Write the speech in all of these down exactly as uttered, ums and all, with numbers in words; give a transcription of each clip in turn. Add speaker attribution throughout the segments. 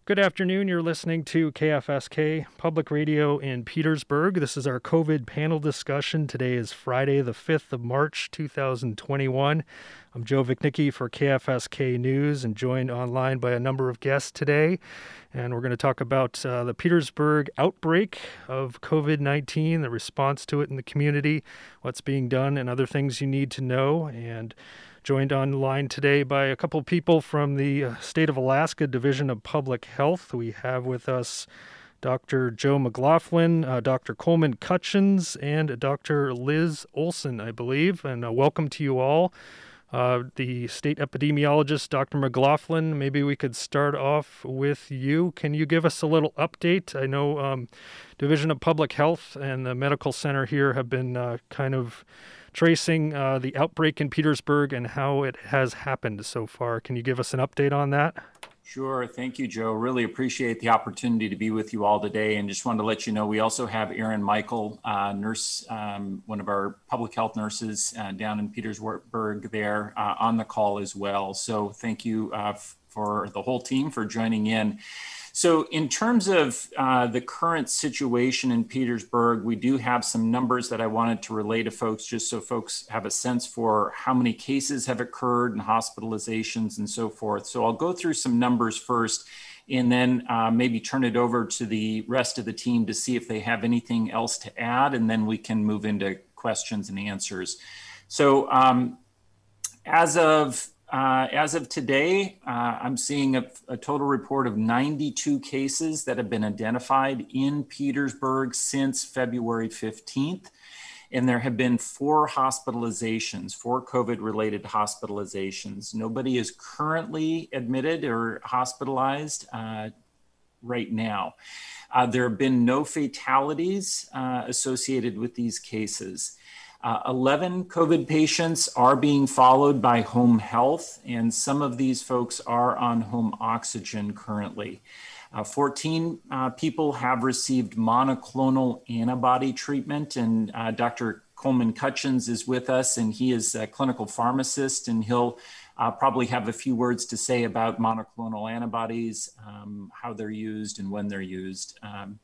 Speaker 1: Good afternoon. You're listening to K F S K Public Radio in Petersburg. This is our COVID panel discussion. Today is Friday, the fifth of March, two thousand twenty-one. I'm Joe Vichnicki for K F S K News and joined online by a number of guests today. And we're going to talk about uh, the Petersburg outbreak of COVID nineteen, the response to it in the community, what's being done, and other things you need to know. And joined online today by a couple people from the uh, State of Alaska Division of Public Health. We have with us Doctor Joe McLaughlin, uh, Doctor Coleman Cutchins, and Doctor Liz Olson, I believe. And uh, welcome to you all. Uh, the state epidemiologist, Doctor McLaughlin, maybe we could start off with you. Can you give us a little update? I know um, Division of Public Health and the medical center here have been uh, kind of tracing uh, the outbreak in Petersburg and how it has happened so far. Can you give us an update on that?
Speaker 2: Sure. Thank you, Joe. Really appreciate the opportunity to be with you all today. And just wanted to let you know, we also have Erin Michael, uh, nurse, um, one of our public health nurses uh, down in Petersburg there uh, on the call as well. So thank you uh, f- for the whole team for joining in. So in terms of uh, the current situation in Petersburg, we do have some numbers that I wanted to relay to folks just so folks have a sense for how many cases have occurred and hospitalizations and so forth. So I'll go through some numbers first and then uh, maybe turn it over to the rest of the team to see if they have anything else to add, and then we can move into questions and answers. So um, as of Uh, as of today, uh, I'm seeing a, a total report of ninety-two cases that have been identified in Petersburg since February fifteenth. And there have been four hospitalizations, four COVID-related hospitalizations. Nobody is currently admitted or hospitalized uh, right now. Uh, there have been no fatalities uh, associated with these cases. Uh, eleven COVID patients are being followed by home health, and some of these folks are on home oxygen currently. Uh, fourteen uh, people have received monoclonal antibody treatment, and uh, Doctor Coleman Cutchins is with us, and he is a clinical pharmacist, and he'll uh, probably have a few words to say about monoclonal antibodies, um, how they're used and when they're used. Um,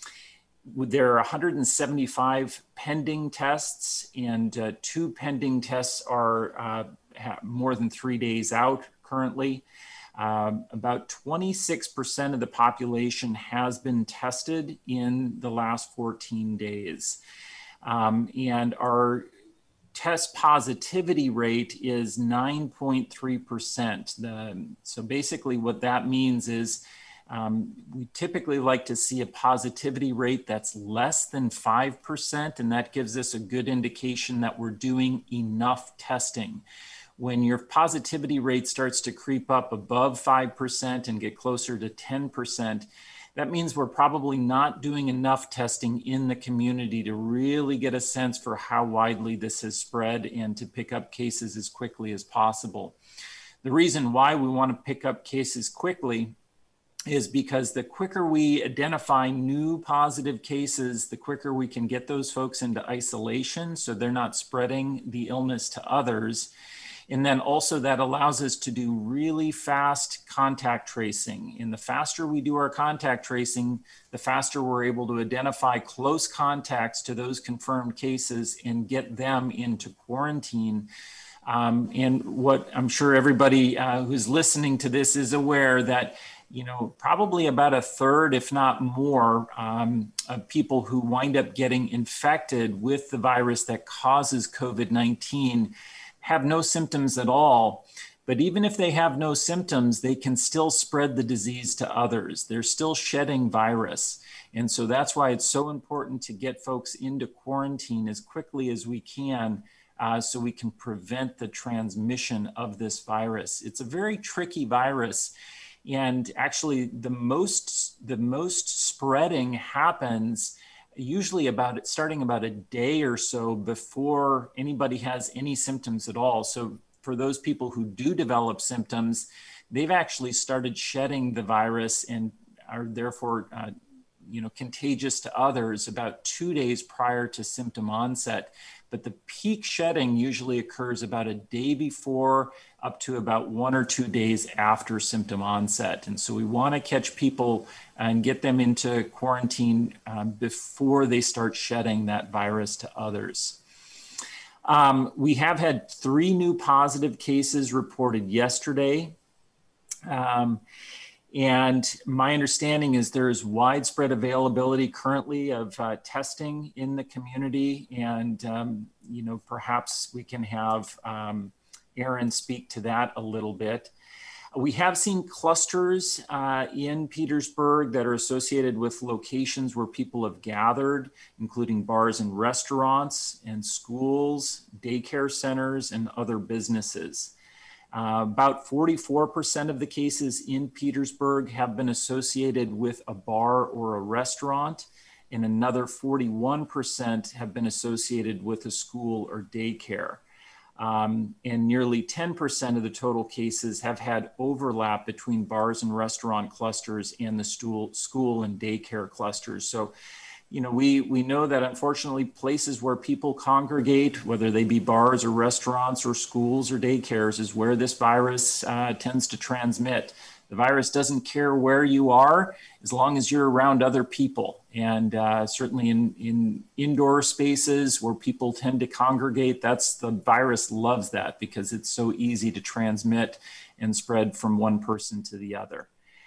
Speaker 2: There are one hundred seventy-five pending tests, and uh, two pending tests are uh, more than three days out currently. Um, about twenty-six percent of the population has been tested in the last fourteen days. Um, and our test positivity rate is nine point three percent. The, so basically what that means is Um, we typically like to see a positivity rate that's less than five percent, and that gives us a good indication that we're doing enough testing. When your positivity rate starts to creep up above five percent and get closer to ten percent, that means we're probably not doing enough testing in the community to really get a sense for how widely this has spread and to pick up cases as quickly as possible. The reason why we want to pick up cases quickly is because the quicker we identify new positive cases, the quicker we can get those folks into isolation so they're not spreading the illness to others. And then also that allows us to do really fast contact tracing. And the faster we do our contact tracing, the faster we're able to identify close contacts to those confirmed cases and get them into quarantine. Um, and what I'm sure everybody uh, who's listening to this is aware that you know, probably about a third, if not more, um, of people who wind up getting infected with the virus that causes COVID nineteen have no symptoms at all. But even if they have no symptoms, they can still spread the disease to others. They're still shedding virus. And so that's why it's so important to get folks into quarantine as quickly as we can uh, so we can prevent the transmission of this virus. It's a very tricky virus. And actually, the most the most spreading happens usually about starting about a day or so before anybody has any symptoms at all. So for those people who do develop symptoms, they've actually started shedding the virus and are therefore uh, you know, contagious to others about two days prior to symptom onset. But the peak shedding usually occurs about a day before, up to about one or two days after symptom onset. And so we want to catch people and get them into quarantine um, before they start shedding that virus to others. Um, we have had three new positive cases reported yesterday. Um, And my understanding is there is widespread availability currently of uh, testing in the community. And, um, you know, perhaps we can have um, Aaron speak to that a little bit. We have seen clusters uh, in Petersburg that are associated with locations where people have gathered, including bars and restaurants and schools, daycare centers, and other businesses. Uh, about forty-four percent of the cases in Petersburg have been associated with a bar or a restaurant, and another forty-one percent have been associated with a school or daycare. Um, and nearly ten percent of the total cases have had overlap between bars and restaurant clusters and the stool, school and daycare clusters. So, you know, we, we know that unfortunately places where people congregate, whether they be bars or restaurants or schools or daycares, is where this virus uh, tends to transmit. The virus doesn't care where you are as long as you're around other people. And uh, certainly in, in indoor spaces where people tend to congregate, that's the virus loves that because it's so easy to transmit and spread from one person to the other.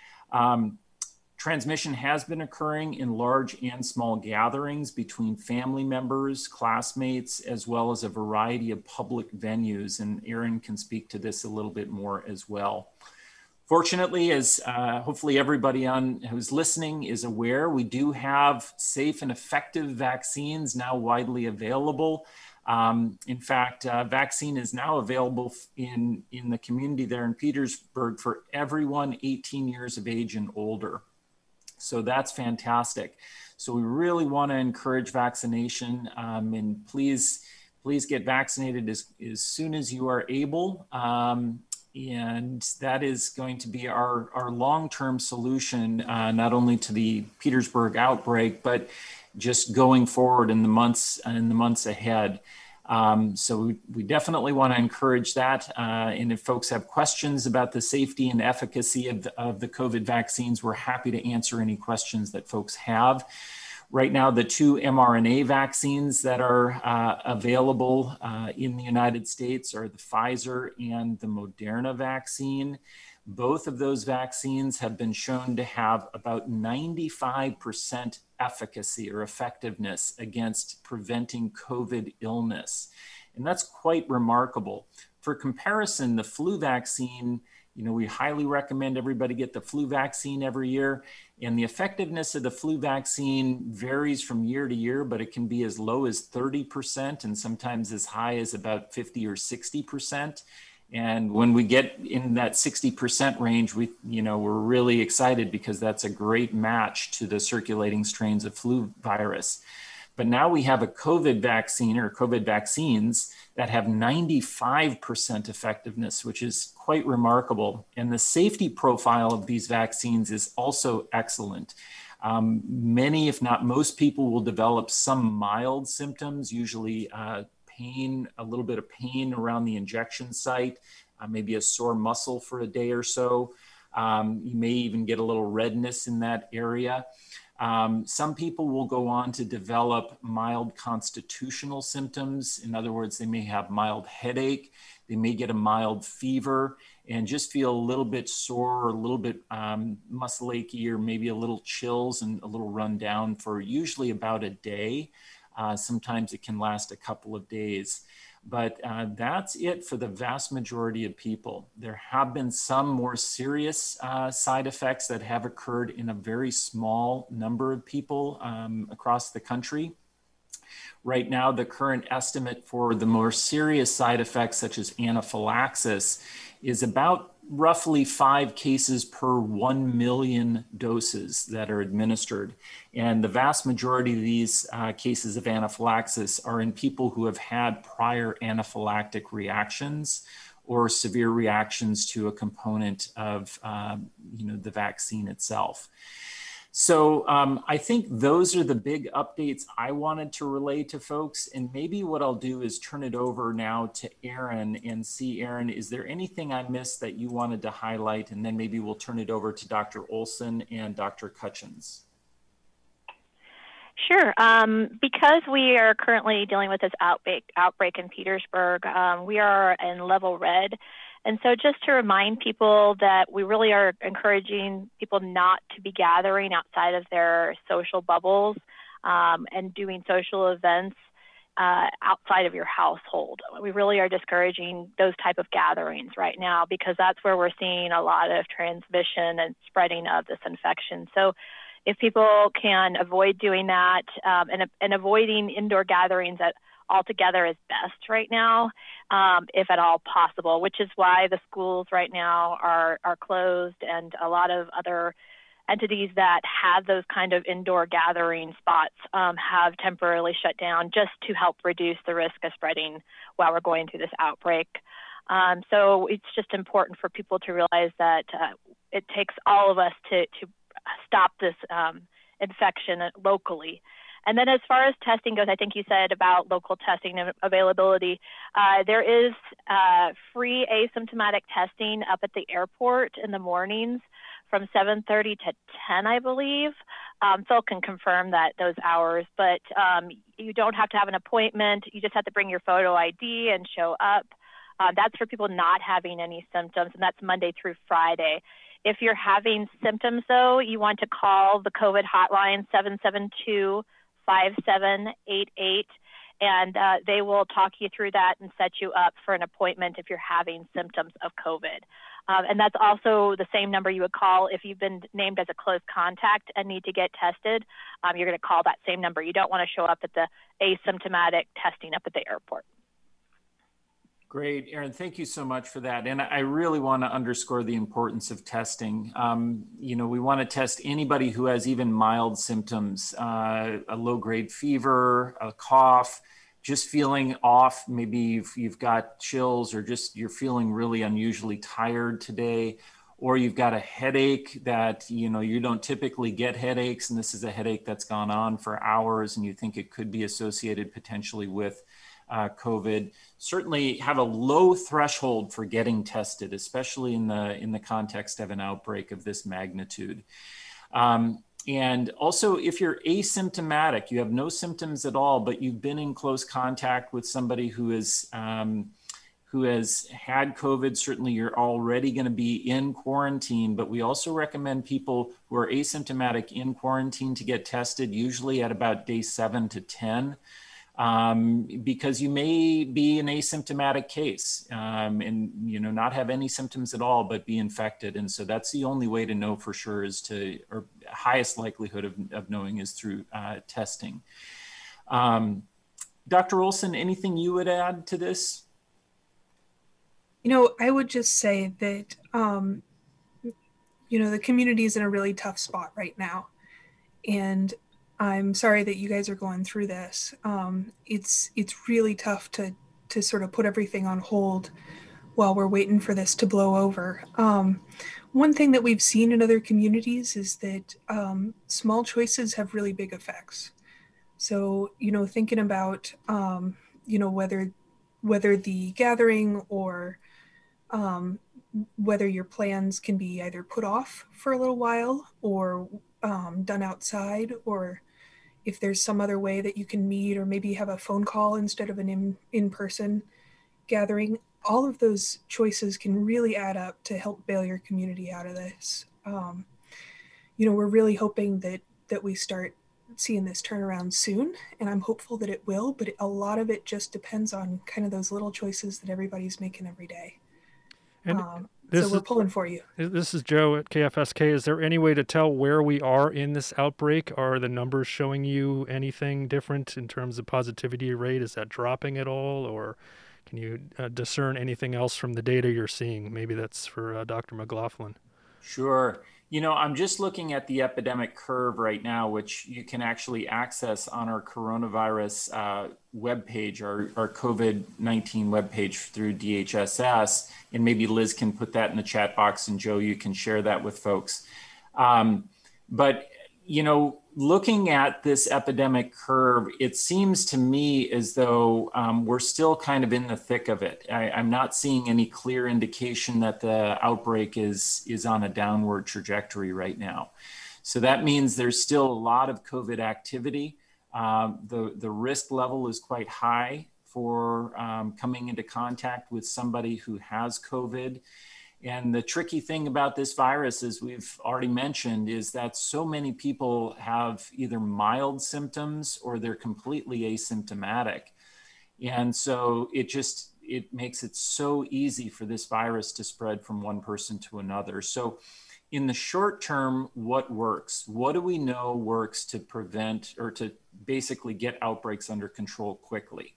Speaker 2: Um, Transmission has been occurring in large and small gatherings between family members, classmates, as well as a variety of public venues. And Aaron can speak to this a little bit more as well. Fortunately, as uh, hopefully everybody on who's listening is aware, we do have safe and effective vaccines now widely available. Um, in fact, uh, vaccine is now available in, in the community there in Petersburg for everyone eighteen years of age and older. So that's fantastic. So we really want to encourage vaccination, um, and please, please get vaccinated as, as soon as you are able. Um, and that is going to be our, our long-term solution, uh, not only to the Petersburg outbreak, but just going forward in the months, in the months ahead. Um, so we, we definitely want to encourage that. Uh, and if folks have questions about the safety and efficacy of the, of the COVID vaccines, we're happy to answer any questions that folks have. Right now, the two mRNA vaccines that are uh, available uh, in the United States are the Pfizer and the Moderna vaccine. Both of those vaccines have been shown to have about ninety-five percent efficacy or effectiveness against preventing COVID illness. And that's quite remarkable. For comparison, the flu vaccine, you know, we highly recommend everybody get the flu vaccine every year. And the effectiveness of the flu vaccine varies from year to year, but it can be as low as thirty percent and sometimes as high as about fifty or sixty percent. And when we get in that sixty percent range, we, you know, we're really excited because that's a great match to the circulating strains of flu virus. But now we have a COVID vaccine or COVID vaccines that have ninety-five percent effectiveness, which is quite remarkable. And the safety profile of these vaccines is also excellent. Um, many, if not most people, will develop some mild symptoms, usually uh, pain, a little bit of pain around the injection site, uh, maybe a sore muscle for a day or so. Um, you may even get a little redness in that area. Um, some people will go on to develop mild constitutional symptoms. In other words, they may have mild headache, they may get a mild fever, and just feel a little bit sore or a little bit um, muscle achy, or maybe a little chills and a little run down for usually about a day. Uh, sometimes it can last a couple of days. But uh, that's it for the vast majority of people. There have been some more serious uh, side effects that have occurred in a very small number of people um, across the country. Right now, the current estimate for the more serious side effects, such as anaphylaxis, is about roughly five cases per one million doses that are administered. And the vast majority of these uh, cases of anaphylaxis are in people who have had prior anaphylactic reactions or severe reactions to a component of uh, you know, the vaccine itself. So um, I think those are the big updates I wanted to relay to folks. And maybe what I'll do is turn it over now to Erin and see, Erin, is there anything I missed that you wanted to highlight? And then maybe we'll turn it over to Doctor Olson and Doctor Cutchins.
Speaker 3: Sure. Um, because we are currently dealing with this outbreak, outbreak in Petersburg, um, we are in level red. And so just to remind people that we really are encouraging people not to be gathering outside of their social bubbles um, and doing social events uh, outside of your household. We really are discouraging those type of gatherings right now because that's where we're seeing a lot of transmission and spreading of this infection. So if people can avoid doing that um, and, and avoiding indoor gatherings at altogether is best right now, um, if at all possible, which is why the schools right now are, are closed, and a lot of other entities that have those kind of indoor gathering spots um, have temporarily shut down just to help reduce the risk of spreading while we're going through this outbreak. Um, so it's just important for people to realize that uh, it takes all of us to, to stop this um, infection locally. And then as far as testing goes, I think you said about local testing availability. Uh, there is uh, free asymptomatic testing up at the airport in the mornings from seven thirty to ten, I believe. Um, Phil can confirm that those hours, but um, you don't have to have an appointment. You just have to bring your photo I D and show up. Uh, that's for people not having any symptoms, and that's Monday through Friday. If you're having symptoms, though, you want to call the COVID hotline, seven seven two, five seven eight eight, and uh, they will talk you through that and set you up for an appointment if you're having symptoms of COVID. Um, and that's also the same number you would call if you've been named as a close contact and need to get tested. Um, you're going to call that same number. You don't want to show up at the asymptomatic testing up at the airport.
Speaker 2: Great, Erin, thank you so much for that. And I really want to underscore the importance of testing. Um, you know, we want to test anybody who has even mild symptoms, uh, a low-grade fever, a cough, just feeling off. Maybe you've, you've got chills, or just you're feeling really unusually tired today, or you've got a headache that, you know, you don't typically get headaches, and this is a headache that's gone on for hours, and you think it could be associated potentially with Uh, COVID. Certainly have a low threshold for getting tested, especially in the in the context of an outbreak of this magnitude. Um, and also, if you're asymptomatic, you have no symptoms at all, but you've been in close contact with somebody who is um, who has had COVID, certainly you're already going to be in quarantine. But we also recommend people who are asymptomatic in quarantine to get tested, usually at about day seven to ten. Um, because you may be an asymptomatic case um, and, you know, not have any symptoms at all, but be infected. And so that's the only way to know for sure is to, or highest likelihood of, of knowing is through uh, testing. Um, Doctor Olson, anything you would add to this?
Speaker 4: You know, I would just say that, um, you know, the community is in a really tough spot right now. And I'm sorry that you guys are going through this. Um, it's it's really tough to to sort of put everything on hold while we're waiting for this to blow over. Um, one thing that we've seen in other communities is that um, small choices have really big effects. So, you know, thinking about, um, you know, whether whether the gathering or um, whether your plans can be either put off for a little while or um, done outside, or if there's some other way that you can meet, or maybe have a phone call instead of an in, in-person gathering. All of those choices can really add up to help bail your community out of this. Um, you know, we're really hoping that that we start seeing this turnaround soon, and I'm hopeful that it will, but a lot of it just depends on kind of those little choices that everybody's making every day.
Speaker 1: And
Speaker 4: um,
Speaker 1: this
Speaker 4: so we're
Speaker 1: is,
Speaker 4: pulling for you.
Speaker 1: This is Joe at K F S K. Is there any way to tell where we are in this outbreak? Are the numbers showing you anything different in terms of positivity rate? Is that dropping at all? Or can you uh, discern anything else from the data you're seeing? Maybe that's for uh, Doctor McLaughlin.
Speaker 2: Sure. You know, I'm just looking at the epidemic curve right now, which you can actually access on our coronavirus uh, webpage, our, our COVID nineteen webpage through D H S S. And maybe Liz can put that in the chat box, and Joe, you can share that with folks. Um, but you know, looking at this epidemic curve, it seems to me as though um, we're still kind of in the thick of it. I, I'm not seeing any clear indication that the outbreak is, is on a downward trajectory right now. So that means there's still a lot of COVID activity. Um, the, the risk level is quite high for um, coming into contact with somebody who has COVID. And the tricky thing about this virus, as we've already mentioned, is that so many people have either mild symptoms or they're completely asymptomatic. And so it just, it makes it so easy for this virus to spread from one person to another. So in the short term, what works? What do we know works to prevent or to basically get outbreaks under control quickly?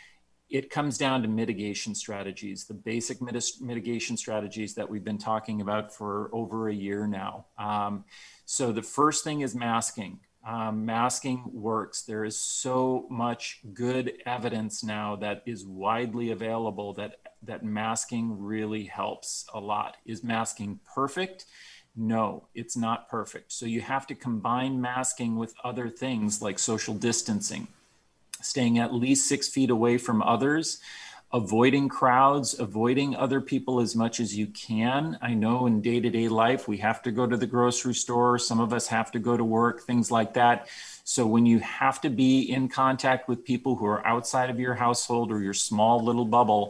Speaker 2: It comes down to mitigation strategies, the basic mitigation strategies that we've been talking about for over a year now. Um, so the first thing is masking. Um, masking works. There is so much good evidence now that is widely available that, that masking really helps a lot. Is masking perfect? No, it's not perfect. So you have to combine masking with other things like social distancing, staying at least six feet away from others, avoiding crowds, avoiding other people as much as you can. I know in day-to-day life, we have to go to the grocery store. Some of us have to go to work, things like that. So when you have to be in contact with people who are outside of your household or your small little bubble,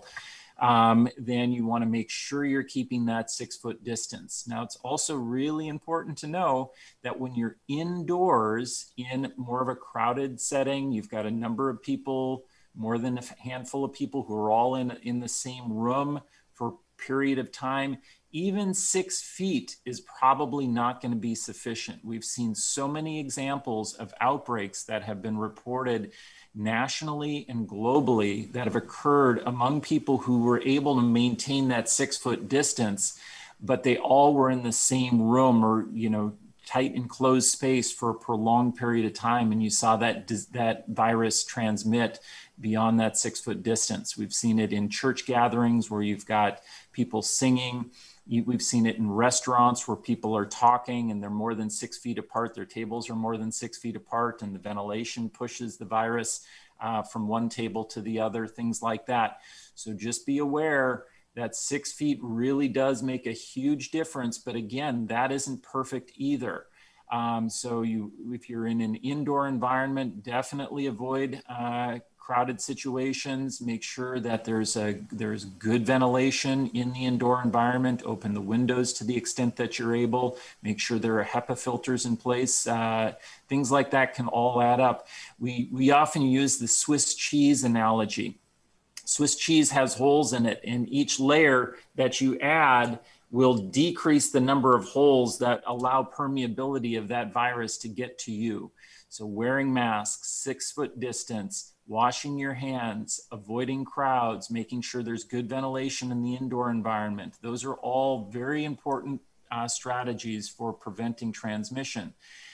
Speaker 2: um, then you want to make sure you're keeping that six foot distance. Now, it's also really important to know that when you're indoors in more of a crowded setting, you've got a number of people, more than a handful of people who are all in, in the same room for a period of time, even six feet is probably not going to be sufficient. We've seen so many examples of outbreaks that have been reported nationally and globally that have occurred among people who were able to maintain that six foot distance, but they all were in the same room or, you know, tight enclosed space for a prolonged period of time. And you saw that, that virus transmit beyond that six foot distance. We've seen it in church gatherings where you've got people singing. We've seen it in restaurants where people are talking and they're more than six feet apart. Their tables are more than six feet apart and the ventilation pushes the virus uh, from one table to the other, things like that. So just be aware that six feet really does make a huge difference. But again, that isn't perfect either. Um, so you, if you're in an indoor environment, definitely avoid uh, crowded situations. Make sure that there's a there's good ventilation in the indoor environment. Open the windows to the extent that you're able. Make sure there are HEPA filters in place. Uh, things like that can all add up. We we often use the Swiss cheese analogy. Swiss cheese has holes in it, and each layer that you add will decrease the number of holes that allow permeability of that virus to get to you. So wearing masks, six foot distance, washing your hands, avoiding crowds, making sure there's good ventilation in the indoor environment. Those are all very important uh, strategies for preventing transmission.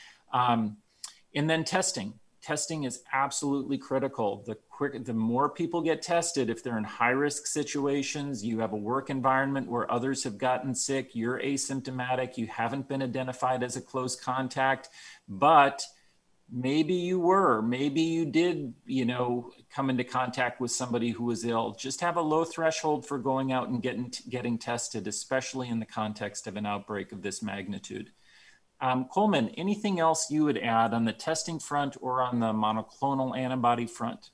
Speaker 2: Um, and then testing. Testing is absolutely critical. The quick, the more people get tested, if they're in high risk situations, you have a work environment where others have gotten sick, you're asymptomatic, you haven't been identified as a close contact, but maybe you were, maybe you did, you know, come into contact with somebody who was ill. Just have a low threshold for going out and getting, getting tested, especially in the context of an outbreak of this magnitude. Um, Coleman, anything else you would add on the testing front or on the monoclonal antibody front?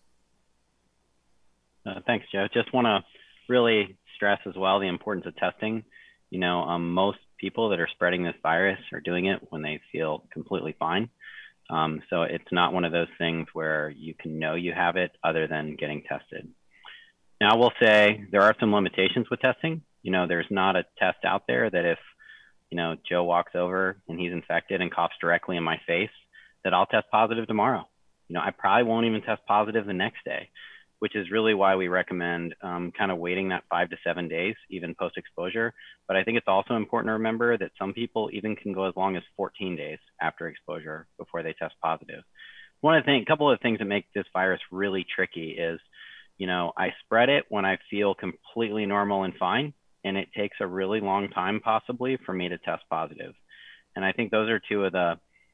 Speaker 5: Uh, thanks, Joe. Just want to really stress as well the importance of testing. You know, um, most people that are spreading this virus are doing it when they feel completely fine. Um, so it's not one of those things where you can know you have it other than getting tested. Now, I will say there are some limitations with testing. You know, there's not a test out there that if, you know, Joe walks over and he's infected and coughs directly in my face, that I'll test positive tomorrow. You know, I probably won't even test positive the next day, which is really why we recommend um, kind of waiting that five to seven days, even post-exposure. But I think it's also important to remember that some people even can go as long as fourteen days after exposure before they test positive. One of the things, a couple of things that make this virus really tricky is, you know, I spread it when I feel completely normal and fine, and it takes a really long time possibly for me to test positive. And I think those are two of the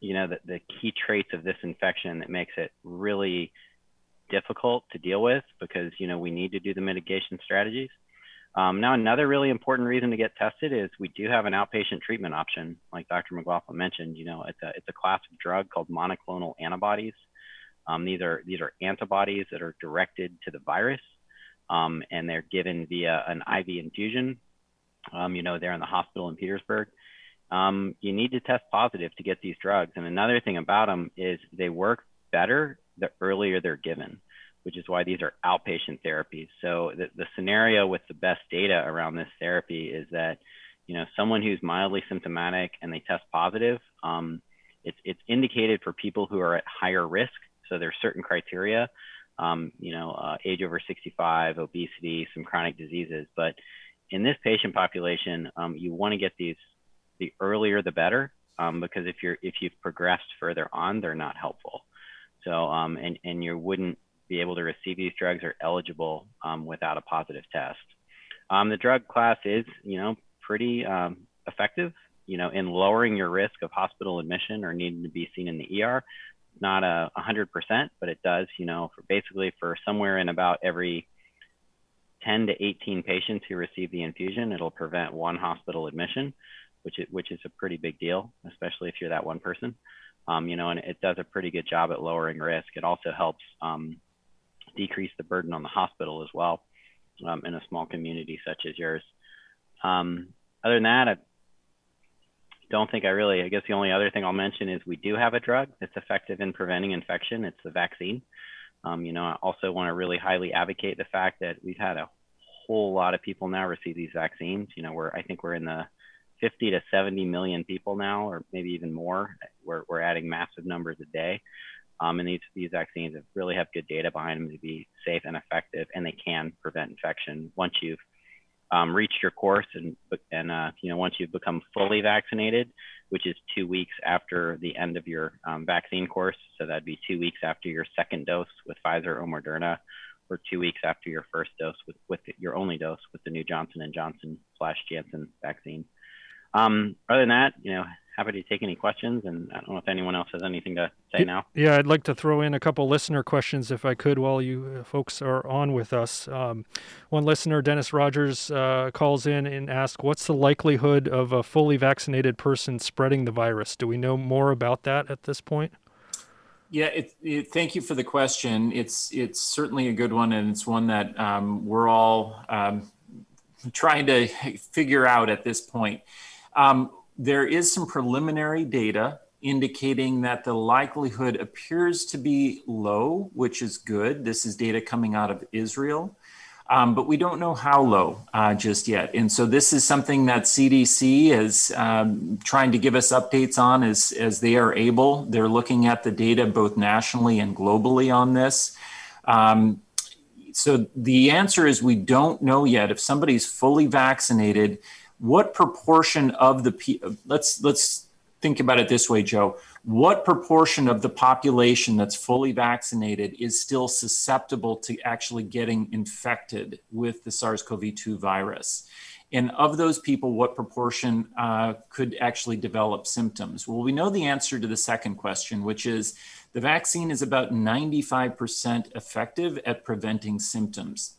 Speaker 5: you know, the, the key traits of this infection that makes it really difficult to deal with, because, you know, we need to do the mitigation strategies. Um, now, another really important reason to get tested is we do have an outpatient treatment option. Like Doctor McLaughlin mentioned, you know, it's a, it's a class of drug called monoclonal antibodies. Um, these are, these are antibodies that are directed to the virus, um, and they're given via an I V infusion. Um, you know, they're in the hospital in Petersburg. Um, you need to test positive to get these drugs. And another thing about them is they work better the earlier they're given, which is why these are outpatient therapies. So the, the scenario with the best data around this therapy is that, you know, someone who's mildly symptomatic and they test positive, um, it's, it's indicated for people who are at higher risk. So there's certain criteria, um, you know, uh, age over sixty-five, obesity, some chronic diseases. But in this patient population, um, you want to get these, the earlier the better, um, because if you're, if you've progressed further on, they're not helpful. So, um, and, and you wouldn't be able to receive these drugs or eligible um, without a positive test. Um, the drug class is, you know, pretty um, effective, you know, in lowering your risk of hospital admission or needing to be seen in the E R. Not a hundred percent, but it does, you know, for basically for somewhere in about every ten to eighteen patients who receive the infusion, it'll prevent one hospital admission, which is, which is a pretty big deal, especially if you're that one person. Um, you know, and it does a pretty good job at lowering risk. It also helps um, decrease the burden on the hospital as well, um, in a small community such as yours. Um, other than that, I don't think I really, I guess the only other thing I'll mention is we do have a drug that's effective in preventing infection. It's the vaccine. Um, you know, I also want to really highly advocate the fact that we've had a whole lot of people now receive these vaccines. You know, we're, I think we're in the fifty to seventy million people now, or maybe even more. We're, we're adding massive numbers a day. Um, and these, these vaccines have really have good data behind them to be safe and effective, and they can prevent infection once you've um, reached your course and, and uh, you know, once you've become fully vaccinated, which is two weeks after the end of your um, vaccine course. So that'd be two weeks after your second dose with Pfizer or Moderna, or two weeks after your first dose with, with your only dose with the new Johnson and Johnson slash Janssen vaccine. Um, other than that, you know, happy to take any questions, and I don't know if anyone else has anything to say now.
Speaker 1: Yeah, I'd like to throw in a couple listener questions if I could while you uh, folks are on with us. Um, one listener, Dennis Rogers, uh, calls in and asks, what's the likelihood of a fully vaccinated person spreading the virus? Do we know more about that at this point?
Speaker 2: Yeah, it, it, thank you for the question. It's it's certainly a good one, and it's one that um, we're all um, trying to figure out at this point. Um, there is some preliminary data indicating that the likelihood appears to be low, which is good. This is data coming out of Israel, um, but we don't know how low uh, just yet. And so this is something that C D C is um, trying to give us updates on as, as they are able. They're looking at the data both nationally and globally on this. Um, so the answer is we don't know yet if somebody's fully vaccinated, what proportion of the, let's, let's think about it this way, Joe. What proportion of the population that's fully vaccinated is still susceptible to actually getting infected with the SARS CoV two virus? And of those people, what proportion uh, could actually develop symptoms? Well, we know the answer to the second question, which is the vaccine is about ninety-five percent effective at preventing symptoms.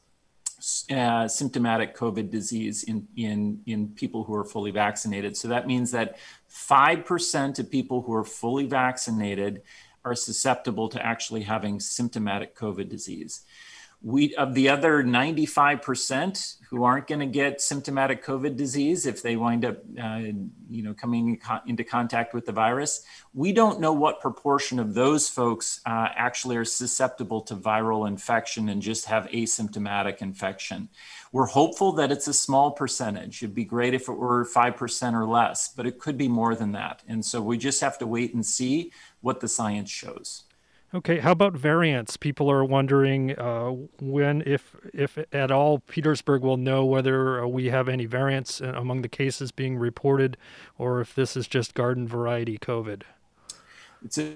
Speaker 2: Uh, symptomatic COVID disease in, in, in people who are fully vaccinated. So that means that five percent of people who are fully vaccinated are susceptible to actually having symptomatic COVID disease. We, of the other ninety-five percent who aren't going to get symptomatic COVID disease if they wind up uh, you know, coming in co- into contact with the virus, we don't know what proportion of those folks uh, actually are susceptible to viral infection and just have asymptomatic infection. We're hopeful that it's a small percentage. It'd be great if it were five percent or less, but it could be more than that. And so we just have to wait and see what the science shows.
Speaker 1: Okay, how about variants? People are wondering uh, when, if if at all, Petersburg will know whether uh, we have any variants among the cases being reported, or if this is just garden variety COVID.
Speaker 2: It's a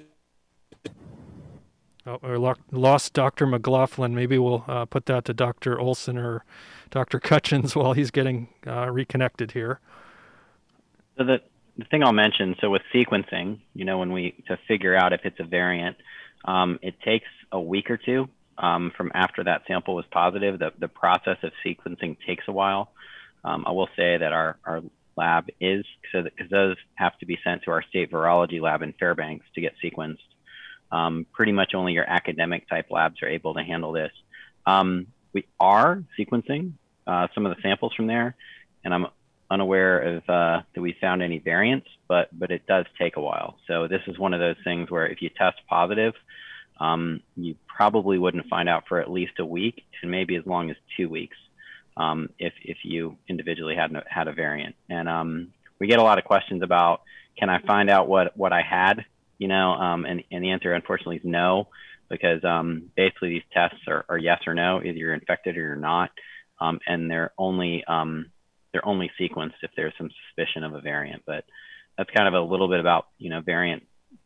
Speaker 1: oh, we lo- lost Doctor McLaughlin. Maybe we'll uh, put that to Doctor Olson or Doctor Cutchins while he's getting uh, reconnected here.
Speaker 5: So the the thing I'll mention, so with sequencing, you know, when we, to figure out if it's a variant, um, it takes a week or two um, from after that sample was positive. The, the process of sequencing takes a while. Um, I will say that our, our lab is, so because those have to be sent to our state virology lab in Fairbanks to get sequenced. Um, pretty much only your academic type labs are able to handle this. Um, we are sequencing uh, some of the samples from there, and I'm unaware of uh, that we found any variants, but but it does take a while. So this is one of those things where if you test positive, um, you probably wouldn't find out for at least a week, and maybe as long as two weeks um, if if you individually had had a variant. And um, we get a lot of questions about, can I find out what what I had? You know, um, and and the answer unfortunately is no, because um, basically these tests are, are yes or no, either you're infected or you're not, um, and they're only um, they're only sequenced if there's some suspicion of a variant. But that's kind of a little bit about, you know, variant.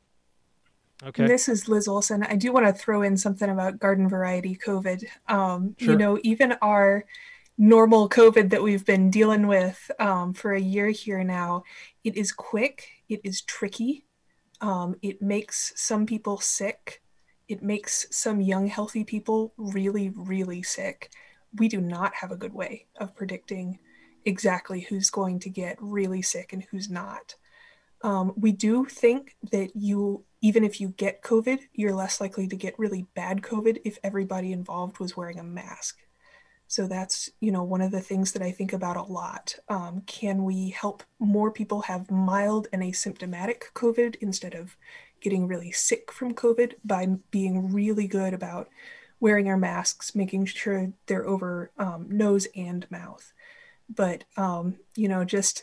Speaker 1: Okay.
Speaker 4: This is Liz Olson. I do want to throw in something about garden variety COVID. Um,
Speaker 1: Sure.
Speaker 4: You know, even our normal COVID that we've been dealing with um, for a year here now, it is quick, it is tricky. Um, it makes some people sick. It makes some young, healthy people really, really sick. We do not have a good way of predicting exactly who's going to get really sick and who's not. Um, we do think that you, even if you get COVID, you're less likely to get really bad COVID if everybody involved was wearing a mask. So that's, you know, one of the things that I think about a lot. Um, can we help more people have mild and asymptomatic COVID instead of getting really sick from COVID by being really good about wearing our masks, making sure they're over um, nose and mouth. But, um, you know, just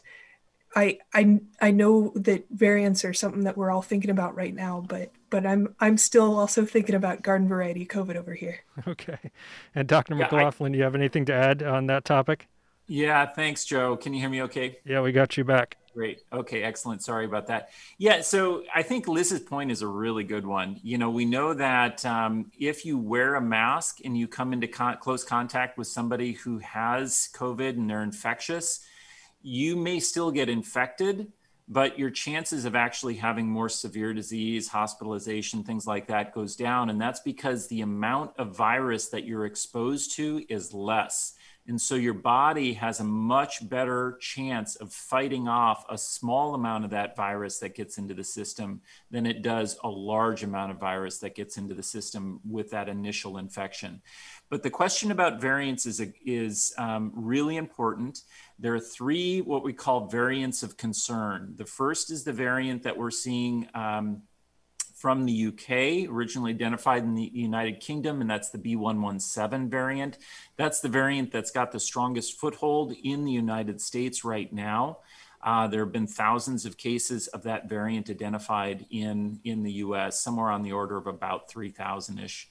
Speaker 4: I, I I know that variants are something that we're all thinking about right now, but but I'm I'm still also thinking about garden variety COVID over here.
Speaker 1: Okay. And Doctor
Speaker 2: Yeah, I-
Speaker 1: McLaughlin, do you have anything to add on that topic?
Speaker 2: Yeah, thanks, Joe. Can you hear me okay?
Speaker 1: Yeah, we got you back.
Speaker 2: Great. Okay, excellent. Sorry about that. Yeah, so I think Liz's point is a really good one. You know, we know that um, if you wear a mask and you come into con- close contact with somebody who has COVID and they're infectious, you may still get infected, but your chances of actually having more severe disease, hospitalization, things like that goes down. And that's because the amount of virus that you're exposed to is less. And so your body has a much better chance of fighting off a small amount of that virus that gets into the system than it does a large amount of virus that gets into the system with that initial infection. But the question about variants is, is um, really important. There are three what we call variants of concern. The first is the variant that we're seeing um, from the U K, originally identified in the United Kingdom, and that's the B one one seven variant. That's the variant that's got the strongest foothold in the United States right now. Uh, there have been thousands of cases of that variant identified in, in the U S, somewhere on the order of about three thousand-ish.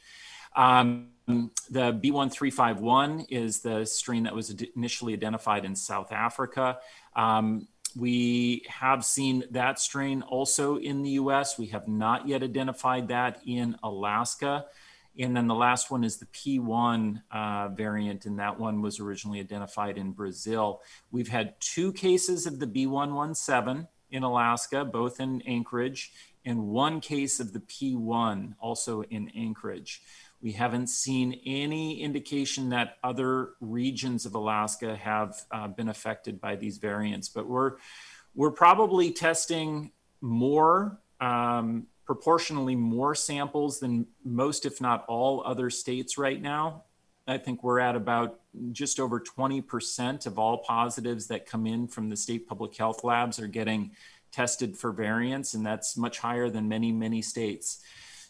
Speaker 2: Um, the B one three five one is the strain that was initially identified in South Africa. Um, we have seen that strain also in the U S. We have not yet identified that in Alaska. And then the last one is the P one uh, variant, and that one was originally identified in Brazil. We've had two cases of the B one one seven in Alaska, both in Anchorage, and one case of the P one also in Anchorage. We haven't seen any indication that other regions of Alaska have uh, been affected by these variants, but we're we're probably testing more, um, proportionally more samples than most, if not all, other states right now. I think we're at about just over twenty percent of all positives that come in from the state public health labs are getting tested for variants, and that's much higher than many, many states.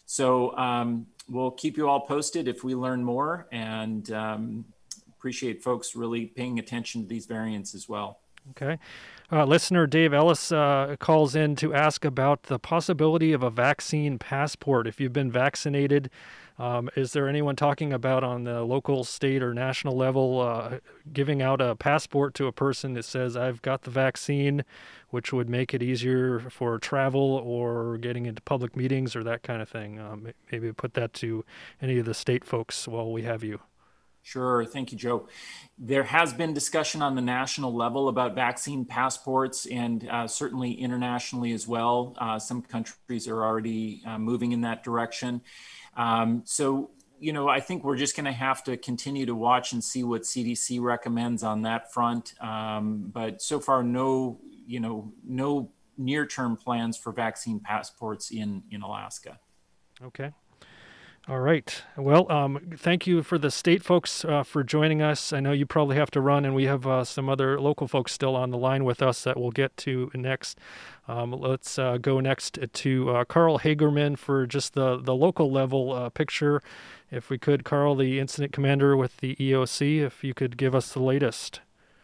Speaker 2: So um, we'll keep you all posted if we learn more, and um, appreciate folks really paying attention to these variants as well.
Speaker 1: Okay. Uh, listener Dave Ellis uh, calls in to ask about the possibility of a vaccine passport. If you've been vaccinated, um, is there anyone talking about on the local, state, or national level uh, giving out a passport to a person that says, I've got the vaccine, which would make it easier for travel or getting into public meetings or that kind of thing? Um, maybe put that to any of the state folks while we have you.
Speaker 2: Sure. Thank you, Joe. There has been discussion on the national level about vaccine passports, and uh, certainly internationally as well. Uh, some countries are already uh, moving in that direction. Um, so, you know, I think we're just going to have to continue to watch and see what C D C recommends on that front. Um, but so far, no, you know, no near-term plans for vaccine passports in, in Alaska.
Speaker 1: Okay. All right. Well, um, thank you for the state folks uh, for joining us. I know you probably have to run, and we have uh, some other local folks still on the line with us that we'll get to next. Um, let's uh, go next to uh, Carl Hagerman for just the, the local level uh, picture. If we could, Carl, the incident commander with the E O C, if you could give us the latest.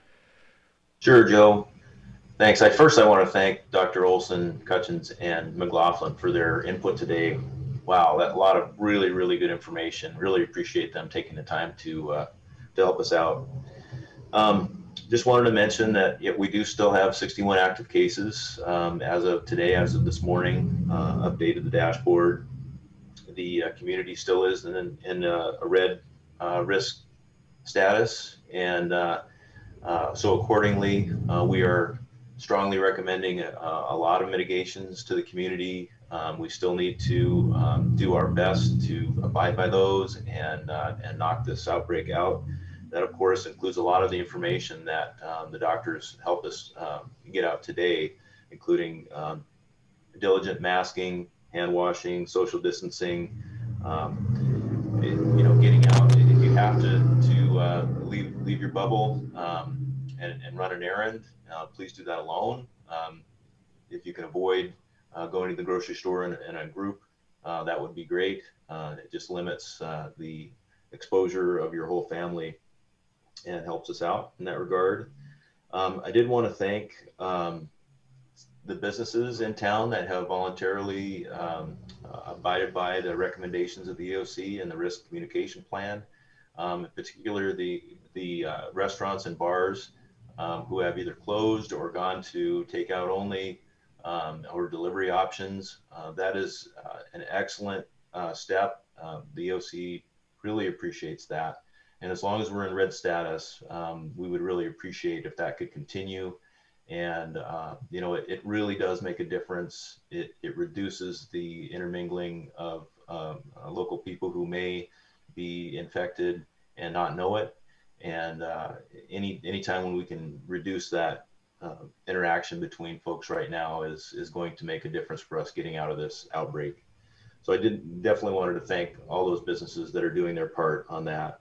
Speaker 6: Sure, Joe. Thanks. I first I want to thank Doctor Olson, Cutchins, and McLaughlin for their input today. Wow, that a lot of really, really good information. Really appreciate them taking the time to uh, to help us out. Um, just wanted to mention that yeah, we do still have sixty-one active cases um, as of today, as of this morning. Uh, updated the dashboard. The uh, community still is in, in a, a red uh, risk status, and uh, uh, so accordingly, uh, we are strongly recommending a, a lot of mitigations to the community. Um, we still need to um, do our best to abide by those and uh, and knock this outbreak out. That, of course, includes a lot of the information that um, the doctors help us um, get out today, including um, diligent masking, hand washing, social distancing. Um, it, you know, getting out. If you have to to uh, leave leave your bubble um, and, and run an errand, uh, please do that alone. Um, if you can avoid Uh, going to the grocery store in, in a group, uh, that would be great. Uh, it just limits uh, the exposure of your whole family and helps us out in that regard. Um, I did want to thank um, the businesses in town that have voluntarily um, uh, abided by the recommendations of the E O C and the risk communication plan. Um, in particular, the, the uh, restaurants and bars um, who have either closed or gone to takeout only Um, or delivery options. Uh, that is uh, an excellent uh, step. Uh, the E O C really appreciates that. And as long as we're in red status, um, we would really appreciate if that could continue. And, uh, you know, it, it really does make a difference. It, it reduces the intermingling of um, uh, local people who may be infected and not know it. And uh, any anytime when we can reduce that Uh, interaction between folks right now is is going to make a difference for us getting out of this outbreak. So I did definitely wanted to thank all those businesses that are doing their part on that.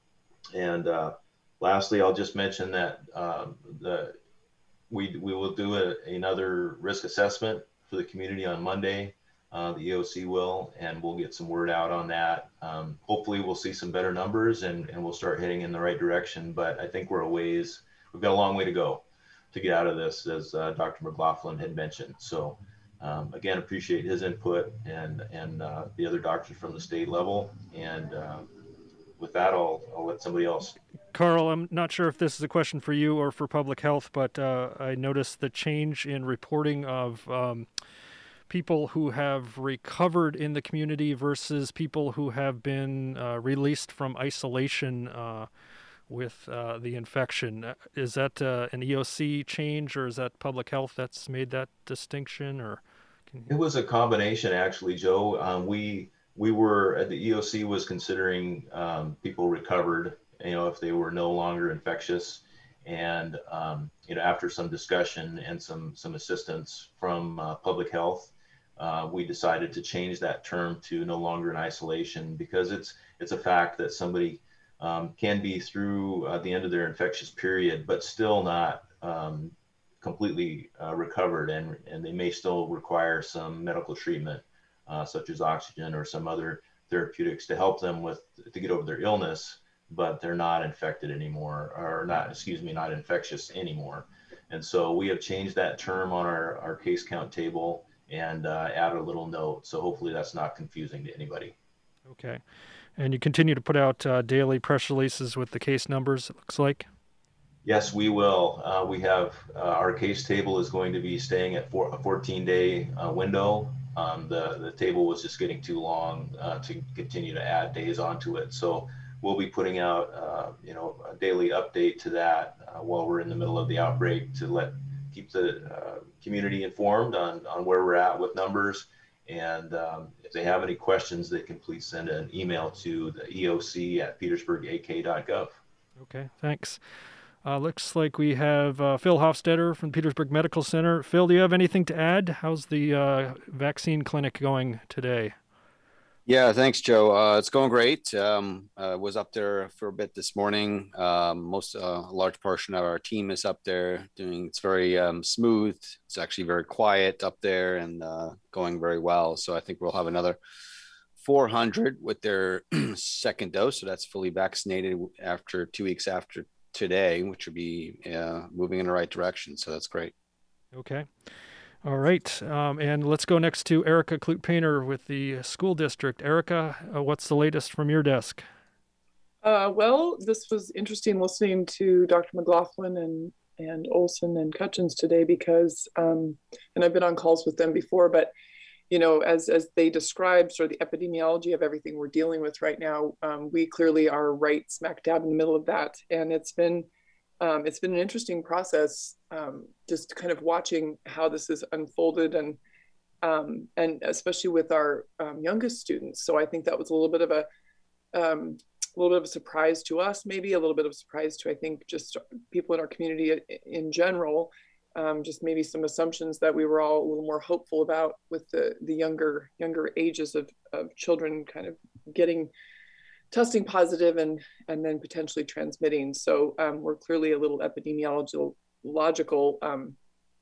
Speaker 6: And uh, lastly, I'll just mention that uh, the we we will do a, another risk assessment for the community on Monday. Uh, the E O C will, and we'll get some word out on that. Um, hopefully, we'll see some better numbers and and we'll start heading in the right direction. But I think we're a ways. We've got a long way to go to get out of this, as uh, Doctor McLaughlin had mentioned. So um, again, appreciate his input and and uh, the other doctors from the state level. And uh, with that, I'll, I'll let somebody else.
Speaker 1: Carl, I'm not sure if this is a question for you or for public health, but uh, I noticed the change in reporting of um, people who have recovered in the community versus people who have been uh, released from isolation uh, with uh, the infection. Is that uh, an E O C change, or is that public health that's made that distinction? Or can you...
Speaker 6: It was a combination, actually, Joe. Um, we we were at the E O C was considering um, people recovered, you know, if they were no longer infectious, and um, you know, after some discussion and some some assistance from uh, public health, uh, we decided to change that term to no longer in isolation, because it's it's a fact that somebody Um, can be through uh, the end of their infectious period, but still not um, completely uh, recovered, and, and they may still require some medical treatment, uh, such as oxygen or some other therapeutics to help them with to get over their illness, but they're not infected anymore, or not, excuse me, not infectious anymore. And so we have changed that term on our, our case count table and uh, added a little note. So hopefully that's not confusing to anybody.
Speaker 1: Okay. And you continue to put out uh, daily press releases with the case numbers, it looks like?
Speaker 6: Yes, we will. Uh, we have uh, our case table is going to be staying at four, a fourteen day uh, window. Um, the, the table was just getting too long uh, to continue to add days onto it. So we'll be putting out, uh, you know, a daily update to that uh, while we're in the middle of the outbreak to let keep the uh, community informed on, on where we're at with numbers. And um, if they have any questions, they can please send an email to the E O C at petersburg A K dot gov.
Speaker 1: Okay, thanks. Uh, looks like we have uh, Phil Hofstetter from Petersburg Medical Center. Phil, do you have anything to add? How's the uh, vaccine clinic going today?
Speaker 7: Yeah, thanks, Joe. Uh, it's going great. Um, uh, was up there for a bit this morning. Um, most, uh, a large portion of our team is up there doing, it's very um, smooth. It's actually very quiet up there and uh, going very well. So I think we'll have another four hundred with their second dose. So that's fully vaccinated after two weeks after today, which would be uh, moving in the right direction. So that's great.
Speaker 1: Okay. All right. Um, and let's go next to Erica Kloot-Painter with the school district. Erica, uh, what's the latest from your desk?
Speaker 8: Uh, well, this was interesting listening to Doctor McLaughlin and, and Olson and Cutchins today because, um, and I've been on calls with them before, but, you know, as, as they described sort of the epidemiology of everything we're dealing with right now, um, we clearly are right smack dab in the middle of that. And it's been Um, it's been an interesting process, um, just kind of watching how this is unfolded, and um, and especially with our um, youngest students. So I think that was a little bit of a um, a little bit of a surprise to us, maybe a little bit of a surprise to I think just people in our community in general. Um, just maybe some assumptions that we were all a little more hopeful about with the the younger younger ages of of children kind of getting testing positive and and then potentially transmitting. So um, we're clearly a little epidemiological logical um,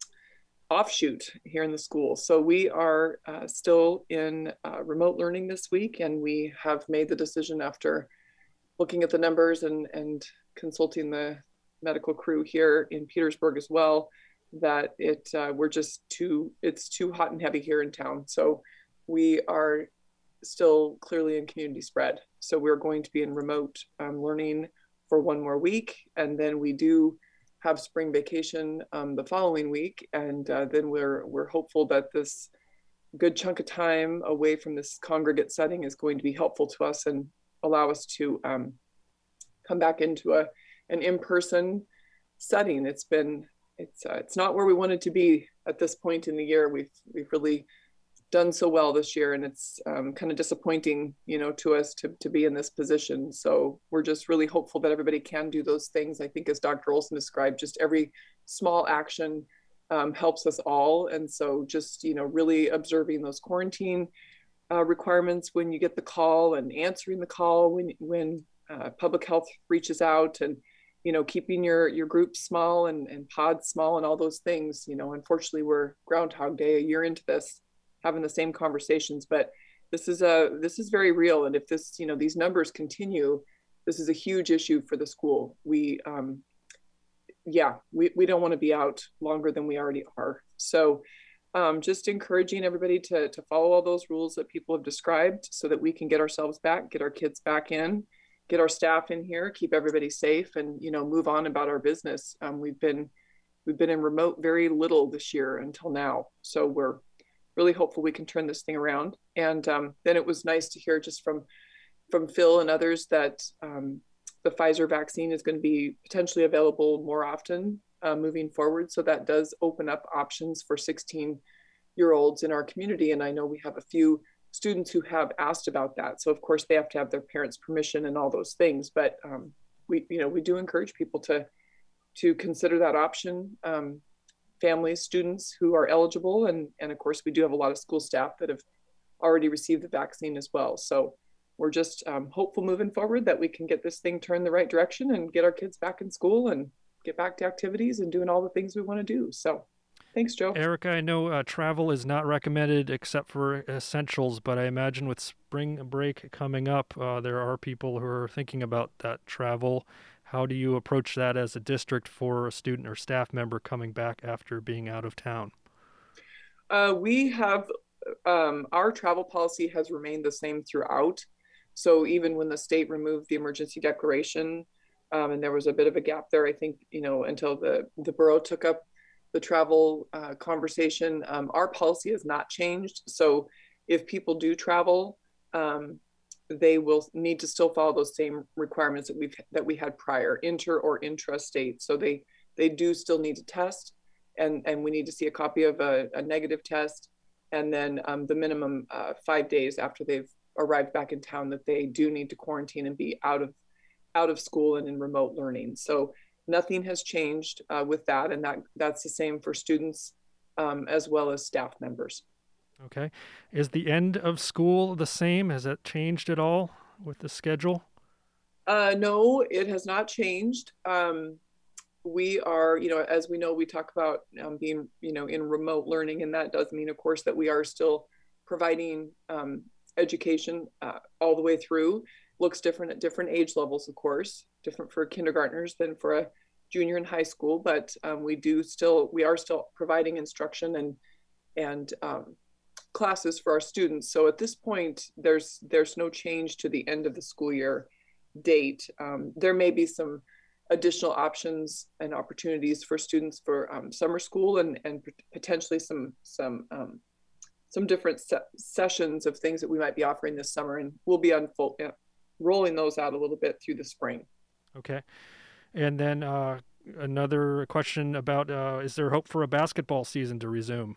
Speaker 8: offshoot here in the school. So we are uh, still in uh, remote learning this week, and we have made the decision after looking at the numbers and and consulting the medical crew here in Petersburg as well, that it uh, we're just too it's too hot and heavy here in town. So we are still clearly in community spread. So we're going to be in remote um, learning for one more week. And then we do have spring vacation um, the following week. And uh, then we're, we're hopeful that this good chunk of time away from this congregate setting is going to be helpful to us and allow us to um, come back into a, an in-person setting. It's been, it's, uh, it's not where we wanted to be at this point in the year. We've, we've really done so well this year, and it's um, kind of disappointing, you know, to us to, to be in this position. So we're just really hopeful that everybody can do those things. I think as Doctor Olson described, just every small action um, helps us all. And so just, you know, really observing those quarantine uh, requirements when you get the call, and answering the call when, when uh, public health reaches out, and, you know, keeping your, your group small and, and pods small and all those things. You know, unfortunately, we're Groundhog Day a year into this, having the same conversations, but this is a this is very real. And if this, you know, these numbers continue, this is a huge issue for the school. We, um, yeah, we, we don't want to be out longer than we already are. So um, just encouraging everybody to, to follow all those rules that people have described so that we can get ourselves back, get our kids back in, get our staff in here, keep everybody safe, and, you know, move on about our business. Um, we've been, we've been in remote very little this year until now. So we're really hopeful we can turn this thing around. And um, then it was nice to hear just from from Phil and others that um, the Pfizer vaccine is going to be potentially available more often uh, moving forward. So that does open up options for sixteen year olds in our community. And I know we have a few students who have asked about that. So of course they have to have their parents' permission and all those things. But um, we, you know, we do encourage people to to consider that option. Um, families, students who are eligible. And, and of course, we do have a lot of school staff that have already received the vaccine as well. So we're just um, hopeful moving forward that we can get this thing turned the right direction and get our kids back in school and get back to activities and doing all the things we want to do. So thanks, Joe.
Speaker 1: Erica, I know uh, travel is not recommended except for essentials, but I imagine with spring break coming up, uh, there are people who are thinking about that travel. How do you approach that as a district for a student or staff member coming back after being out of town?
Speaker 8: Uh, we have, um, our travel policy has remained the same throughout. So even when the state removed the emergency declaration, um, and there was a bit of a gap there, I think, you know, until the, the borough took up the travel uh, conversation, um, our policy has not changed. So if people do travel, um, they will need to still follow those same requirements that we've that we had prior, inter or intrastate. So they they do still need to test, and and we need to see a copy of a, a negative test, and then um, the minimum uh, five days after they've arrived back in town that they do need to quarantine and be out of out of school and in remote learning. So nothing has changed uh, with that, and that that's the same for students um, as well as staff members.
Speaker 1: Okay. Is the end of school the same? Has that changed at all with the schedule?
Speaker 8: Uh, no, it has not changed. Um, we are, you know, as we know, we talk about um, being, you know, in remote learning, and that does mean, of course, that we are still providing um, education uh, all the way through. Looks different at different age levels, of course, different for kindergartners than for a junior in high school, but um, we do still, we are still providing instruction and, and um, classes for our students. So at this point, there's there's no change to the end of the school year date. Um, there may be some additional options and opportunities for students for um, summer school, and and potentially some some um, some different se- sessions of things that we might be offering this summer, and we'll be unfold, uh, rolling those out a little bit through the spring.
Speaker 1: Okay, and then uh, another question about uh, is there hope for a basketball season to resume?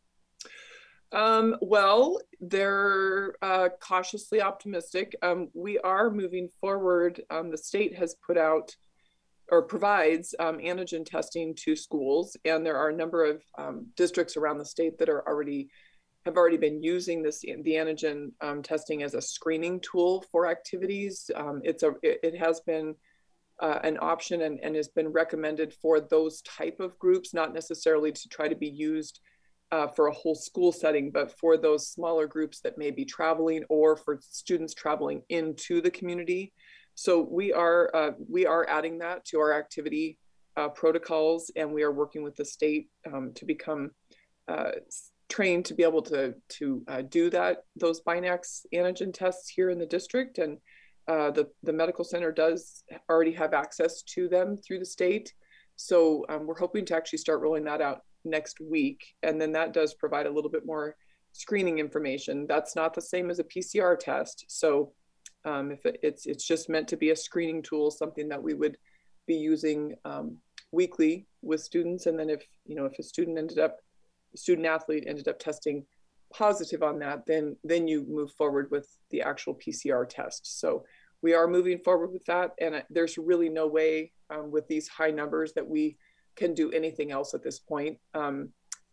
Speaker 8: Um, well, they're uh, cautiously optimistic. Um, we are moving forward. Um, the state has put out or provides um, antigen testing to schools, and there are a number of um, districts around the state that are already have already been using this the antigen um, testing as a screening tool for activities. Um, it's a it, it has been uh, an option and, and has been recommended for those type of groups, not necessarily to try to be used Uh, for a whole school setting, but for those smaller groups that may be traveling, or for students traveling into the community. So we are uh, we are adding that to our activity uh, protocols, and we are working with the state um, to become uh, trained to be able to to uh, do that those Binax antigen tests here in the district. And uh, the the medical center does already have access to them through the state. So um, we're hoping to actually start rolling that out next week, and then that does provide a little bit more screening information. That's not the same as a P C R test. So um, if it, it's it's just meant to be a screening tool, something that we would be using um, weekly with students. And then if you know if a student ended up, a student athlete ended up testing positive on that, then then you move forward with the actual P C R test. So we are moving forward with that, and there's really no way um, with these high numbers that we can do anything else at this point. Um,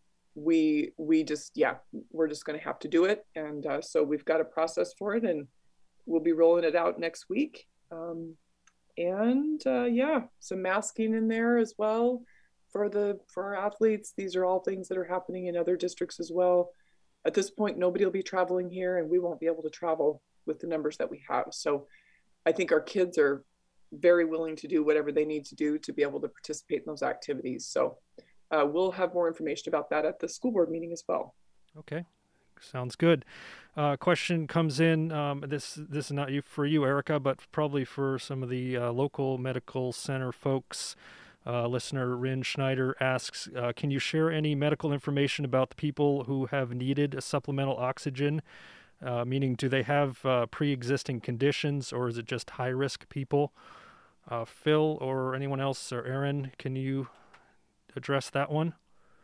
Speaker 8: we we just yeah we're just going to have to do it, and uh, so we've got a process for it, and we'll be rolling it out next week. Um, and uh, yeah, some masking in there as well for the for our athletes. These are all things that are happening in other districts as well. At this point, nobody will be traveling here, and we won't be able to travel with the numbers that we have. So I think our kids are very willing to do whatever they need to do to be able to participate in those activities. So uh, we'll have more information about that at the school board meeting as well.
Speaker 1: Okay, sounds good. Uh, question comes in. Um, this this is not you for you, Erica, but probably for some of the uh, local medical center folks. Uh, listener Rin Schneider asks, uh, can you share any medical information about the people who have needed a supplemental oxygen? Uh, meaning, do they have uh, pre-existing conditions, or is it just high-risk people? Uh, Phil or anyone else, or Aaron, can you address that one?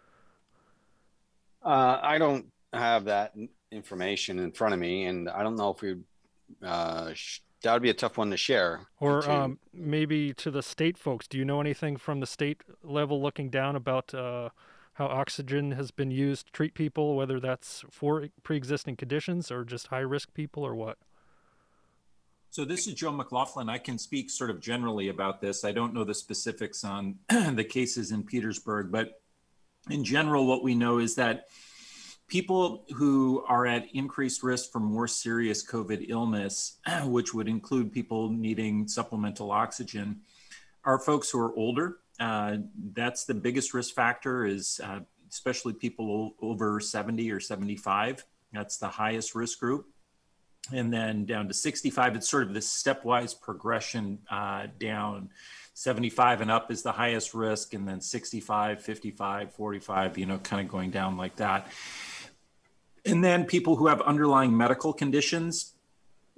Speaker 7: Uh, I don't have that information in front of me, and I don't know if we. Uh, sh- that would be a tough one to share.
Speaker 1: Or
Speaker 7: to,
Speaker 1: um, maybe to the state folks. Do you know anything from the state level looking down about uh, how oxygen has been used to treat people, whether that's for pre-existing conditions or just high-risk people, or what?
Speaker 2: So this is Joe McLaughlin. I can speak sort of generally about this. I don't know the specifics on the cases in Petersburg, but in general, what we know is that people who are at increased risk for more serious COVID illness, which would include people needing supplemental oxygen, are folks who are older. Uh, that's the biggest risk factor, is uh, especially people over seventy or seventy-five. That's the highest risk group. And then down to sixty-five, it's sort of this stepwise progression uh, down. seventy-five and up is the highest risk, and then sixty-five, fifty-five, forty-five, you know, kind of going down like that. And then people who have underlying medical conditions,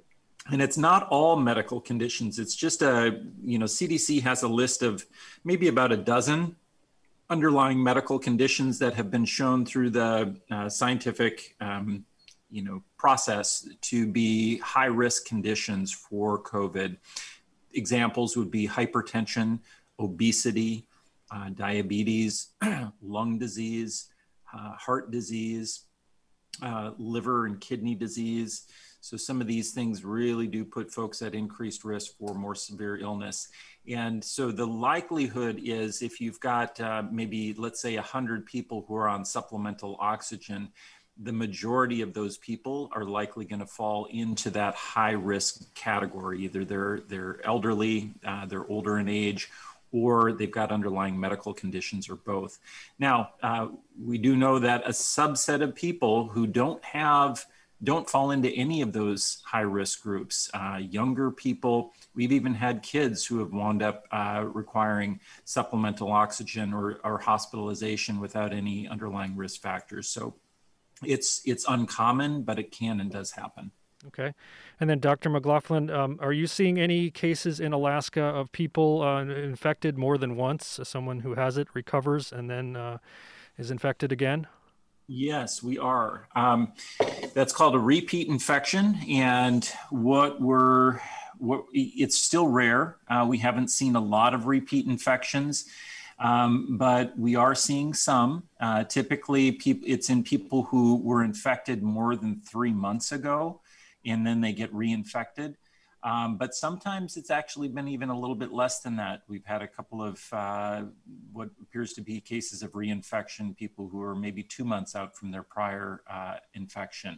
Speaker 2: And it's not all medical conditions. It's just a, you know, C D C has a list of maybe about a dozen underlying medical conditions that have been shown through the uh, scientific, um, you know, process to be high risk conditions for COVID. Examples would be hypertension, obesity, uh, diabetes, lung disease, uh, heart disease, uh, liver and kidney disease. So some of these things really do put folks at increased risk for more severe illness. And so the likelihood is if you've got uh, maybe, let's say, one hundred people who are on supplemental oxygen, the majority of those people are likely going to fall into that high risk category. Either they're, they're elderly, uh, they're older in age, or they've got underlying medical conditions, or both. Now, uh, we do know that a subset of people who don't have don't fall into any of those high risk groups. Uh, younger people, we've even had kids who have wound up uh, requiring supplemental oxygen or, or hospitalization without any underlying risk factors. So it's, it's uncommon, but it can and does happen.
Speaker 1: Okay. And then Doctor McLaughlin, um, are you seeing any cases in Alaska of people uh, infected more than once? Someone who has it recovers and then uh, is infected again?
Speaker 2: Yes, we are. Um, that's called a repeat infection. And what we're, what, it's still rare. Uh, we haven't seen a lot of repeat infections, um, but we are seeing some. Uh, typically, peop- it's in people who were infected more than three months ago, and then they get reinfected. Um, but sometimes it's actually been even a little bit less than that. We've had a couple of uh, what appears to be cases of reinfection, people who are maybe two months out from their prior uh, infection.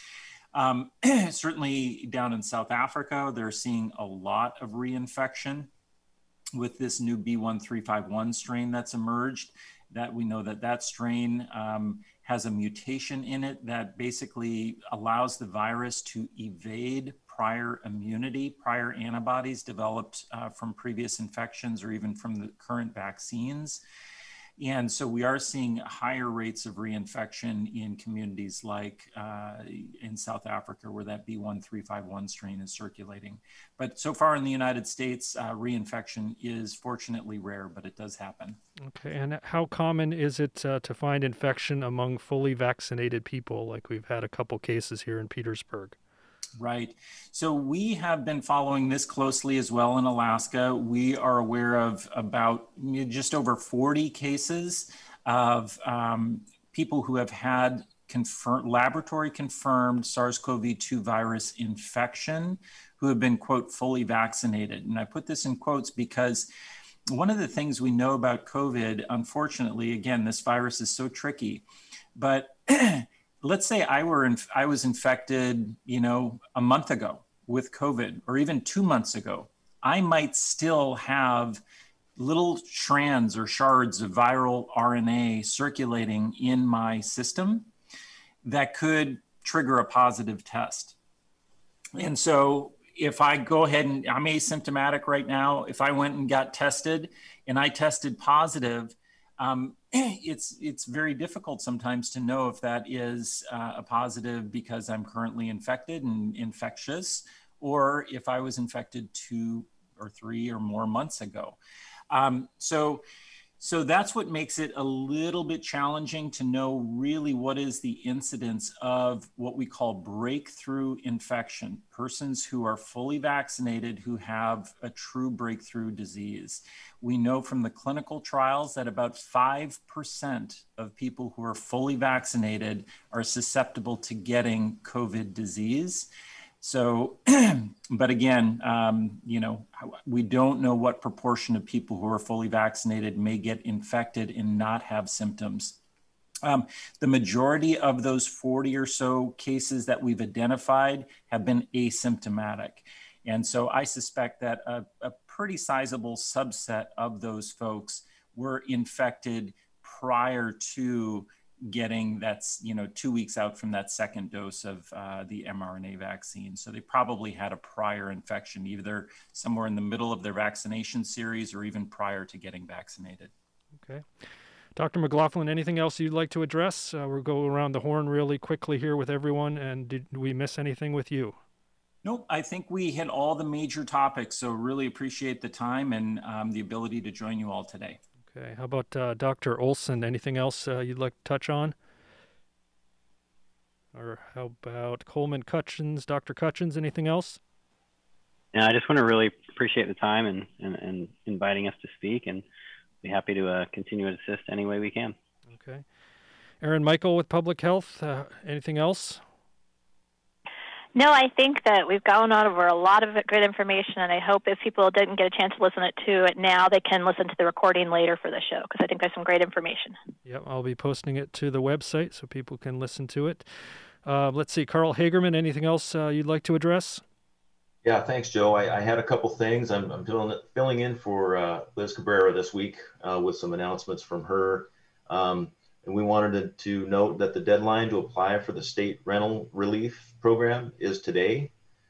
Speaker 2: Um, certainly down in South Africa, they're seeing a lot of reinfection with this new B one three five one strain that's emerged. That we know that that strain um, has a mutation in it that basically allows the virus to evade prior immunity, prior antibodies developed uh, from previous infections or even from the current vaccines. And so we are seeing higher rates of reinfection in communities like uh, in South Africa, where that B one three five one strain is circulating. But so far in the United States, uh, reinfection is fortunately rare, but it does happen.
Speaker 1: Okay, and how common is it uh, to find infection among fully vaccinated people, like we've had a couple cases here in Petersburg?
Speaker 2: Right. So we have been following this closely as well in Alaska. We are aware of about just over forty cases of um, people who have had confirmed, laboratory confirmed SARS-C o V two virus infection who have been, quote, fully vaccinated. And I put this in quotes because one of the things we know about COVID, unfortunately, again, this virus is so tricky, but let's say I were in, I was infected, you know, a month ago with COVID, or even two months ago. I might still have little strands or shards of viral R N A circulating in my system that could trigger a positive test. And so if I go ahead and I'm asymptomatic right now, if I went and got tested and I tested positive, um, it's it's very difficult sometimes to know if that is uh, a positive because I'm currently infected and infectious, or if I was infected two or three or more months ago. Um, so, so that's what makes it a little bit challenging to know really what is the incidence of what we call breakthrough infection, persons who are fully vaccinated who have a true breakthrough disease. We know from the clinical trials that about five percent of people who are fully vaccinated are susceptible to getting COVID disease. So, but again, um, you know, we don't know what proportion of people who are fully vaccinated may get infected and not have symptoms. Um, the majority of those forty or so cases that we've identified have been asymptomatic. And so I suspect that a, a pretty sizable subset of those folks were infected prior to getting that's, you know, two weeks out from that second dose of uh, the mRNA vaccine. So they probably had a prior infection, either somewhere in the middle of their vaccination series or even prior to getting vaccinated.
Speaker 1: Okay. Doctor McLaughlin, anything else you'd like to address? Uh, we'll go around the horn really quickly here with everyone. And did we miss anything with you?
Speaker 2: Nope, I think we hit all the major topics, so really appreciate the time and um, the ability to join you all today.
Speaker 1: Okay, how about uh, Doctor Olson? Anything else uh, you'd like to touch on? Or how about Coleman Cutchins? Doctor Cutchins, anything else?
Speaker 5: Yeah, I just want to really appreciate the time and, and, and inviting us to speak, and be happy to uh, continue to assist any way we can.
Speaker 1: Okay. Erin Michael with Public Health, uh, anything else?
Speaker 3: No, I think that we've gone over a lot of good information, and I hope if people didn't get a chance to listen to it now, they can listen to the recording later for the show, because I think there's some great information.
Speaker 1: Yep, I'll be posting it to the website so people can listen to it. Uh, let's see, Carl Hagerman, anything else uh, you'd like to address?
Speaker 6: Yeah, thanks, Joe. I, I had a couple things. I'm, I'm filling, filling in for uh, Liz Cabrera this week uh, with some announcements from her. Um, and we wanted to, to note that the deadline to apply for the state rental relief program is today.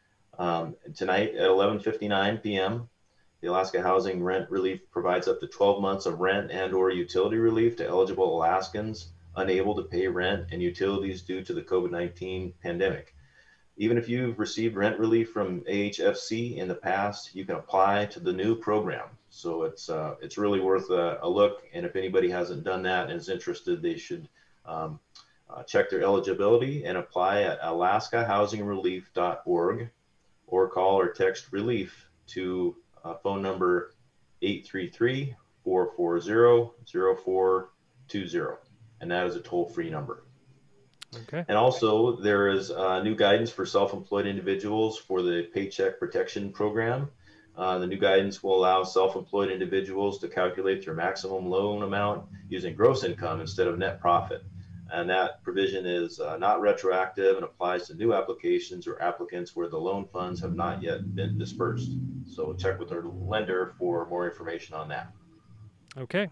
Speaker 6: Um, tonight at eleven fifty-nine p.m. The Alaska Housing Rent Relief provides up to twelve months of rent and or utility relief to eligible Alaskans unable to pay rent and utilities due to the COVID nineteen pandemic. Even if you've received rent relief from A H F C in the past, you can apply to the new program. So it's uh, it's really worth a, a look. And if anybody hasn't done that and is interested, they should um, uh, check their eligibility and apply at alaska housing relief dot org or call or text relief to uh, phone number eight three three, four four zero, zero four two zero. And that is a toll-free number.
Speaker 1: Okay.
Speaker 6: And also there is uh, new guidance for self-employed individuals for the Paycheck Protection Program. Uh, the new guidance will allow self-employed individuals to calculate their maximum loan amount using gross income instead of net profit. And that provision is uh, not retroactive and applies to new applications or applicants where the loan funds have not yet been dispersed. So check with our lender for more information on that.
Speaker 1: Okay.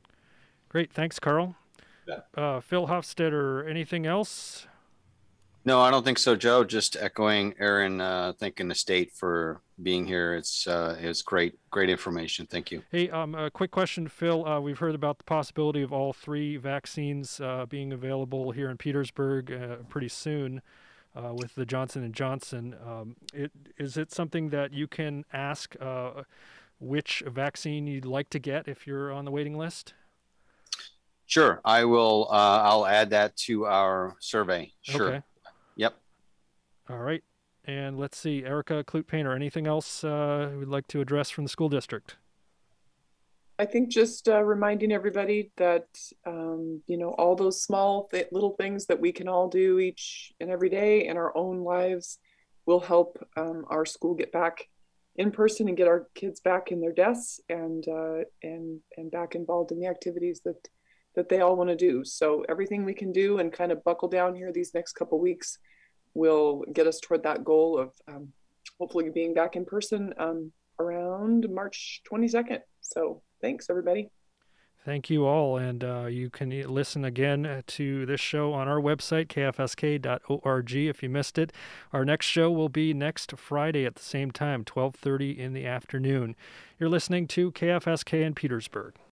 Speaker 1: Great. Thanks, Carl.
Speaker 6: Yeah.
Speaker 1: Uh, Phil Hofstetter, anything else?
Speaker 7: No, I don't think so, Joe. Just echoing Erin, uh, thanking the state for being here. It's uh, it's great, great information. Thank you.
Speaker 1: Hey, um, a quick question, Phil. Uh, we've heard about the possibility of all three vaccines uh, being available here in Petersburg uh, pretty soon uh, with the Johnson and Johnson. Um, it, is it something that you can ask uh, which vaccine you'd like to get if you're on the waiting list?
Speaker 7: Sure, I will. Uh, I'll add that to our survey. Sure.
Speaker 1: Okay.
Speaker 7: Yep.
Speaker 1: All right. And let's see, Erica Clute-Painter, anything else uh, we'd like to address from the school district?
Speaker 8: I think just uh, reminding everybody that, um, you know, all those small th- little things that we can all do each and every day in our own lives will help um, our school get back in person and get our kids back in their desks and uh, and and back involved in the activities that that they all want to do. So everything we can do and kind of buckle down here these next couple weeks will get us toward that goal of um, hopefully being back in person um, around March twenty-second. So thanks, everybody.
Speaker 1: Thank you all. And uh, you can listen again to this show on our website, k f s k dot org, if you missed it. Our next show will be next Friday at the same time, twelve thirty in the afternoon. You're listening to K F S K in Petersburg.